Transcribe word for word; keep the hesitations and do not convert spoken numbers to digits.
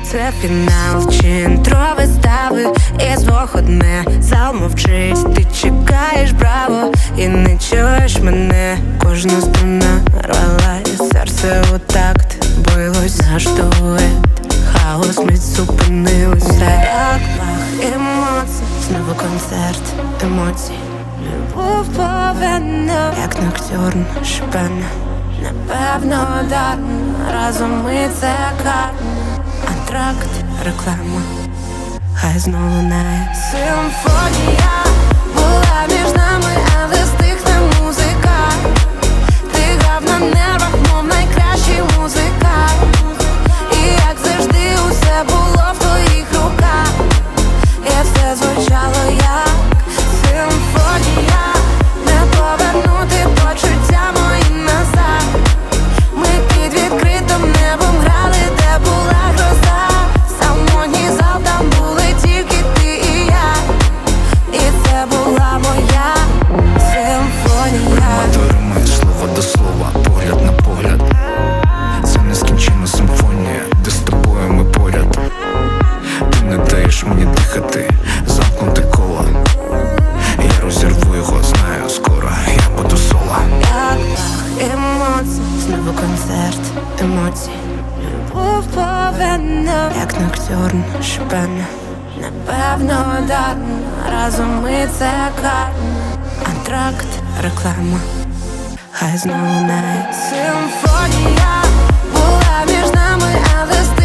Це фінал чи інтро вистави, із двох одне, зал мовчить, ти чекаєш браво і не чуєш мене. Кожна струна рвалась, серце у такт билось, наш дует, хаос мить зупинилося. Як пах емоцій, знову концерт емоцій. Любов повинна, як ноктюрн шипена. Напевно дарно, разом ми це карно. Антракт, реклама, хай знову лунає симфонія. Була між нами, але стихне музика. Ти грав на нервах, мов найкращий музикант. І як завжди усе було в твоїх руках. І все звучало як симфонія. Не повернути почуття мої назад. Ми під відкритим небом грали, де була гроза. Самотній зал, там були тільки ти і я. І це була моя симфонія. Рима, слово до слова, погляд на погляд. Це нескінченна симфонія, де з тобою ми поряд. Ти не даєш мені дихати, замкнути коло. Я розірву його, знаю, скоро я буду соло. Як пах емоцій, знову концерт емоцій. Любов повинна, як ноктюрн шипена. Напевно дарно, разом ми це карно. Антракт, реклама, хай знову лунає симфонія. Була між нами, але